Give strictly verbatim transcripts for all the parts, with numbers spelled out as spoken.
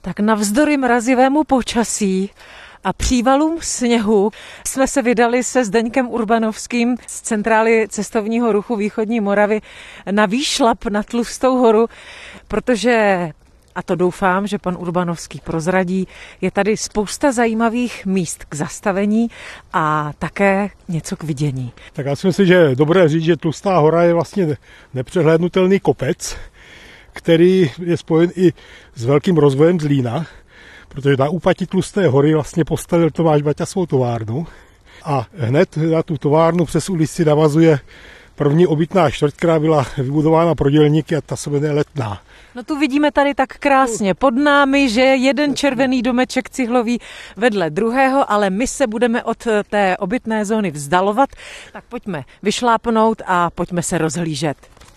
Tak navzdory mrazivému počasí a přívalům sněhu jsme se vydali se Zdeňkem Urbanovským z Centrály cestovního ruchu Východní Moravy na výšlap na Tlustou horu, protože, a to doufám, že pan Urbanovský prozradí, je tady spousta zajímavých míst k zastavení a také něco k vidění. Tak já si myslím, že je dobré říct, že Tlustá hora je vlastně nepřehlédnutelný kopec, který je spojen i s velkým rozvojem Zlína, protože na úpatí Tlusté hory vlastně postavil Tomáš Baťa svou továrnu a hned na tu továrnu přes ulici navazuje první obytná čtvrť, která byla vybudována pro dělníky a ta se jmenuje Letná. No tu vidíme tady tak krásně pod námi, že jeden červený domeček cihlový vedle druhého, ale my se budeme od té obytné zóny vzdalovat, tak pojďme vyšlápnout a pojďme se rozhlížet.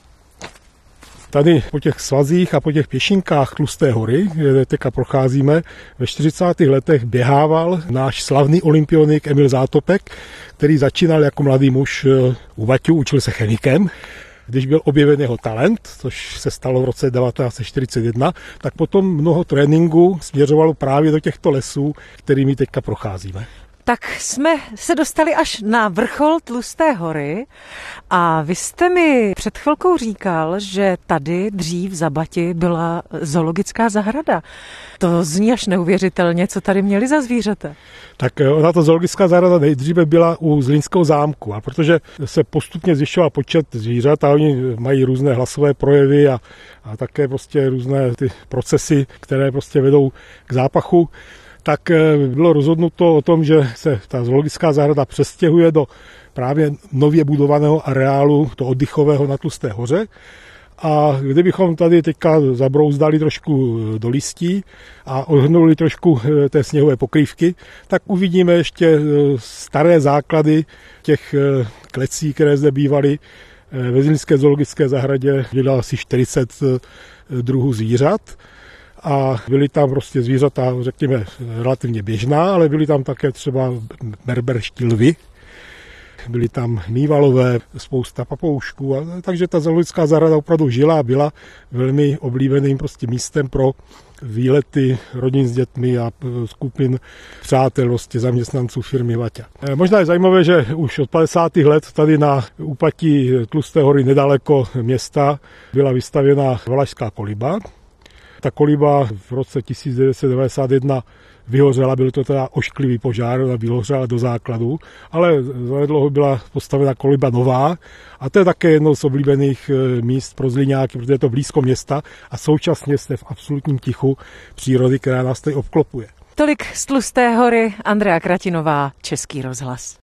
Tady po těch svazích a po těch pěšinkách Tlusté hory, kde teďka procházíme, ve čtyřicátých letech běhával náš slavný olympionik Emil Zátopek, který začínal jako mladý muž u Baťů, učil se chemikem. Když byl objeven jeho talent, což se stalo v roce devatenáct set čtyřicet jedna, tak potom mnoho tréninku směřovalo právě do těchto lesů, kterými teďka procházíme. Tak jsme se dostali až na vrchol Tlusté hory a vy jste mi před chvilkou říkal, že tady dřív za Bati byla zoologická zahrada. To zní až neuvěřitelně, co tady měli za zvířata. Tak ona ta zoologická zahrada nejdříve byla u Zlínského zámku a protože se postupně zvyšoval počet zvířat a oni mají různé hlasové projevy a, a také prostě různé ty procesy, které prostě vedou k zápachu, tak bylo rozhodnuto o tom, že se ta zoologická zahrada přestěhuje do právě nově budovaného areálu, to oddychového na Tlusté hoře. A kdybychom tady teďka zabrouzdali trošku do listí a odhrnuli trošku té sněhové pokrývky, tak uvidíme ještě staré základy těch klecí, které zde bývaly. Ve Zlínské zoologické zahradě bylo asi čtyřicet druhů zvířat. A byly tam prostě zvířata, řekněme, relativně běžná, ale byly tam také třeba berberští lvy, byly tam mývalové, spousta papoušků, a, takže ta zoologická zahrada opravdu žila a byla velmi oblíbeným prostě místem pro výlety rodin s dětmi a skupin přátel, prostě zaměstnanců firmy Baťa. Možná je zajímavé, že už od padesátých let tady na úpatí Tlusté hory nedaleko města byla vystavěna valašská koliba. Ta koliba v roce tisíc devět set devadesát jedna vyhořela, byl to teda ošklivý požár, ona vyhořela do základu, ale zanedlouho byla postavena koliba nová a to je také jedno z oblíbených míst pro Zlíňáky, protože je to blízko města a současně jste v absolutním tichu přírody, která nás tady obklopuje. Tolik z Tlusté hory, Andrea Kratinová, Český rozhlas.